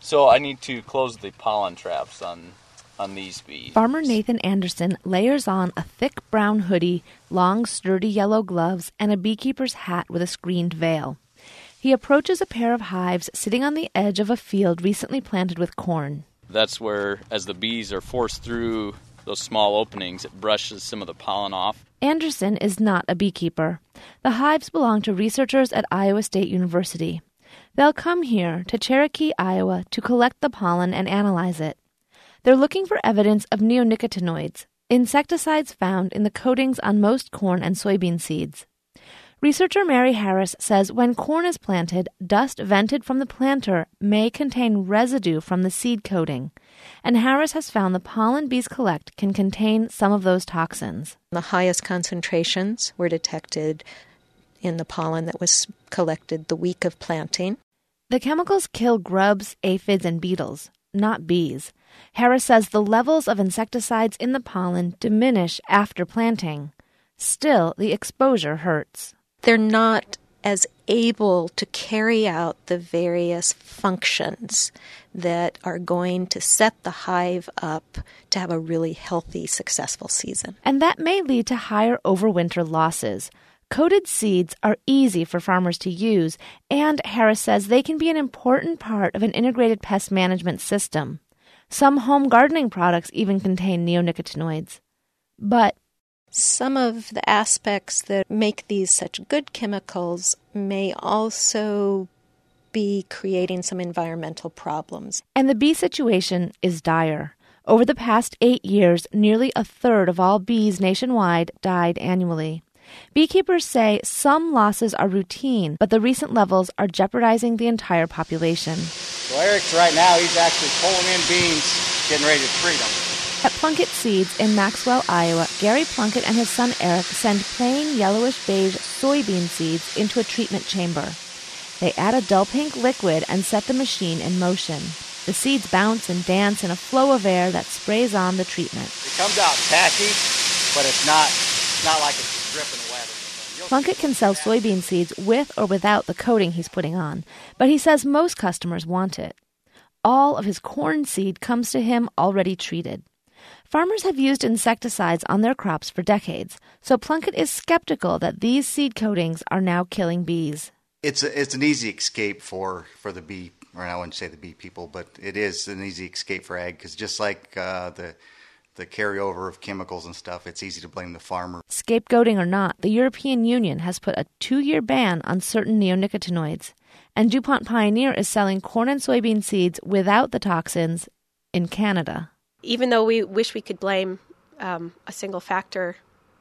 So I need to close the pollen traps on these bees. Farmer Nathan Anderson layers on a thick brown hoodie, long sturdy yellow gloves, and a beekeeper's hat with a screened veil. He approaches a pair of hives sitting on the edge of a field recently planted with corn. That's where, as the bees are forced through those small openings, it brushes some of the pollen off. Anderson is not a beekeeper. The hives belong to researchers at Iowa State University. They'll come here to Cherokee, Iowa, to collect the pollen and analyze it. They're looking for evidence of neonicotinoids, insecticides found in the coatings on most corn and soybean seeds. Researcher Mary Harris says when corn is planted, dust vented from the planter may contain residue from the seed coating, and Harris has found the pollen bees collect can contain some of those toxins. The highest concentrations were detected in the pollen that was collected the week of planting. The chemicals kill grubs, aphids, and beetles, not bees. Harris says the levels of insecticides in the pollen diminish after planting. Still, the exposure hurts. They're not as able to carry out the various functions that are going to set the hive up to have a really healthy, successful season. And that may lead to higher overwinter losses. Coated seeds are easy for farmers to use, and Harris says they can be an important part of an integrated pest management system. Some home gardening products even contain neonicotinoids. But some of the aspects that make these such good chemicals may also be creating some environmental problems. And the bee situation is dire. Over the past 8 years, nearly a third of all bees nationwide died annually. Beekeepers say some losses are routine, but the recent levels are jeopardizing the entire population. So Eric's right now, he's actually pulling in beans, getting ready to treat them. At Plunkett Seeds in Maxwell, Iowa, Gary Plunkett and his son Eric send plain yellowish-beige soybean seeds into a treatment chamber. They add a dull pink liquid and set the machine in motion. The seeds bounce and dance in a flow of air that sprays on the treatment. It comes out tacky, but it's not like it's dripping wet or anything. Plunkett can sell soybean seeds with or without the coating he's putting on, but he says most customers want it. All of his corn seed comes to him already treated. Farmers have used insecticides on their crops for decades, so Plunkett is skeptical that these seed coatings are now killing bees. It's an easy escape for the bee, or I wouldn't say the bee people, but it is an easy escape for ag, because just like the carryover of chemicals and stuff, it's easy to blame the farmer. Scapegoating or not, the European Union has put a 2-year ban on certain neonicotinoids, and DuPont Pioneer is selling corn and soybean seeds without the toxins in Canada. Even though we wish we could blame a single factor,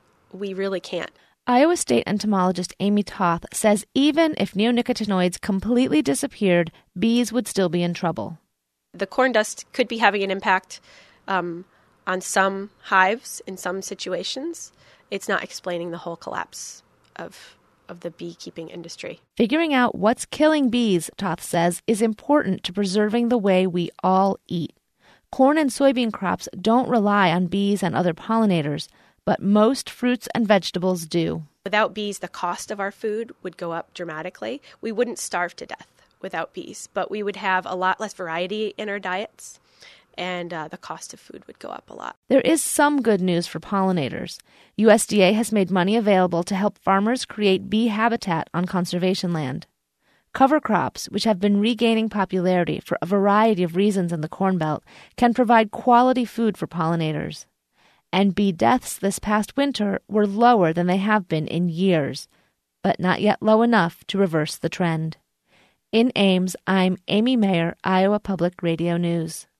we really can't. Iowa State entomologist Amy Toth says even if neonicotinoids completely disappeared, bees would still be in trouble. The corn dust could be having an impact on some hives in some situations. It's not explaining the whole collapse of the beekeeping industry. Figuring out what's killing bees, Toth says, is important to preserving the way we all eat. Corn and soybean crops don't rely on bees and other pollinators, but most fruits and vegetables do. Without bees, the cost of our food would go up dramatically. We wouldn't starve to death without bees, but we would have a lot less variety in our diets, and the cost of food would go up a lot. There is some good news for pollinators. USDA has made money available to help farmers create bee habitat on conservation land. Cover crops, which have been regaining popularity for a variety of reasons in the Corn Belt, can provide quality food for pollinators. And bee deaths this past winter were lower than they have been in years, but not yet low enough to reverse the trend. In Ames, I'm Amy Mayer, Iowa Public Radio News.